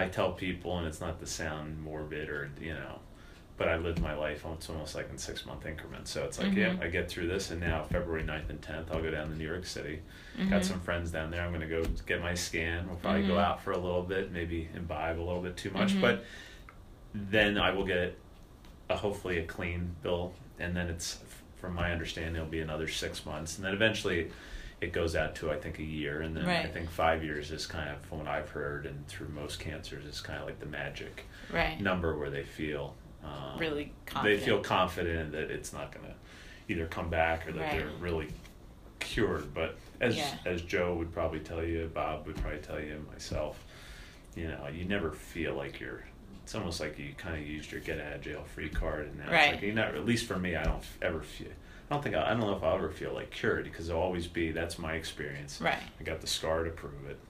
I tell people, and it's not to sound morbid or, but I lived my life, it's almost like in 6-month increments. So it's like, yeah, I get through this, and now February 9th and 10th, I'll go down to New York City. Got some friends down there. I'm going to go get my scan. We'll probably go out for a little bit, maybe imbibe a little bit too much, but then I will get hopefully a clean bill, and then it's, from my understanding, it'll be another 6 months, and then eventually it goes out to, I think, a year, and then I think 5 years is kind of, from what I've heard, and through most cancers, is kind of like the magic number where they feel really confident. They feel confident that it's not going to either come back or that they're really cured. But as Joe would probably tell you, Bob would probably tell you, myself, you never feel like it's almost like you kind of used your get out of jail free card, and now it's like, at least for me, I don't ever feel. I don't know if I'll ever feel like cured, because it'll always be, that's my experience. Right. I got the scar to prove it.